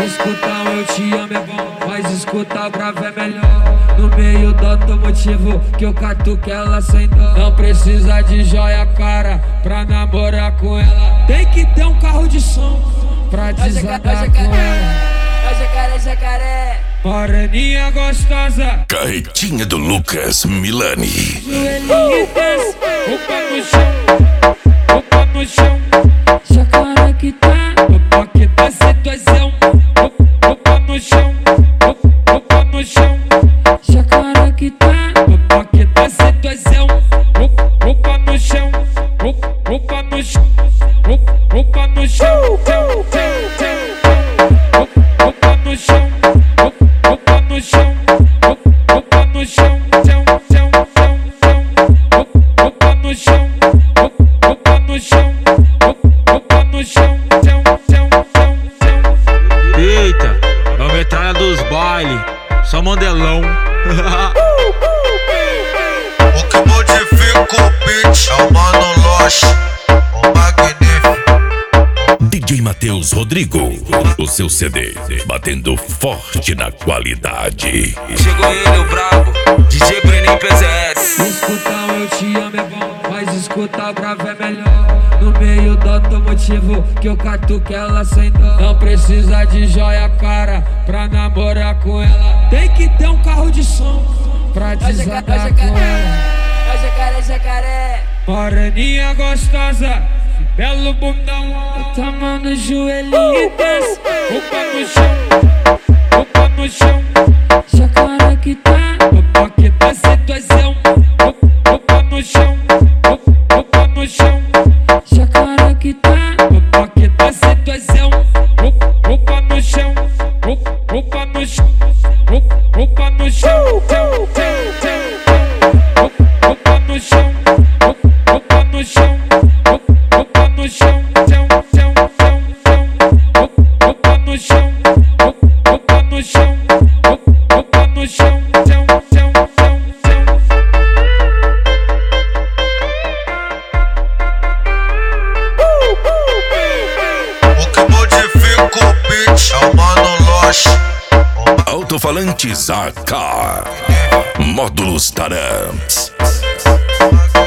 Escutar um eu te amo é bom, mas escutar bravo é melhor. No meio do automotivo que eu catuco ela sem dó. Não precisa de joia cara pra namorar com ela. Tem que ter um carro de som pra desandar com ela. Jacaré, jacaré, Moreninha gostosa, Carretinha do Lucas Milani. joelhinho e desce, o pé no chão, o pé no chão. Jacaré que tá, o pé que desce doisão, o pé no chão, o pé no chão. Jacaré que tá, o pé que desce doisão, o pé no chão, o pé no chão, o pé no chão, tchau, tchau, tchau. O pé no chão, o pé no chão, o pé no chão, tchau, tchau, tchau, tchau. O pé no chão, o pé no chão, o pé no chão, tchau, tchau, tchau, tchau. Eita, é a metralha dos baile, só mandelão. O que modifica o beat é o Mano Loche, o magnífico. DJ Matheus Rodrigo, o seu CD batendo forte na qualidade. Chegou ele, o brabo, DJ Breninho PZS. Escutar um eu te amo é bom, mas escutar bravo é melhor. No meio do automotivo que eu catuco ela sem dó. Não precisa de joia cara pra namorar com ela. Tem que ter um carro de som pra desandar com ela. jacaré, jacaré, Moreninha gostosa, belo bundão, tá mão no joelhinho e desce, o pé no chão, o pé no chão. Jacaré que tá, o pé que desce doisão, o pé no chão, o pé no chão. Jacaré que tá, o pé que desce doisão, o pé no chão, o pé no chão, o pé no chão, tchau, tchau, tchau. O pé no chão, o pé no chão, o pé no chão, tchau, tchau, tchau, tchau. O pé no chão, o pé no chão, o pé no chão, tchau, tchau, tchau, tchau. O que modifica o beat é o Mano Loche. Alto-falantes AK, módulos Taramps.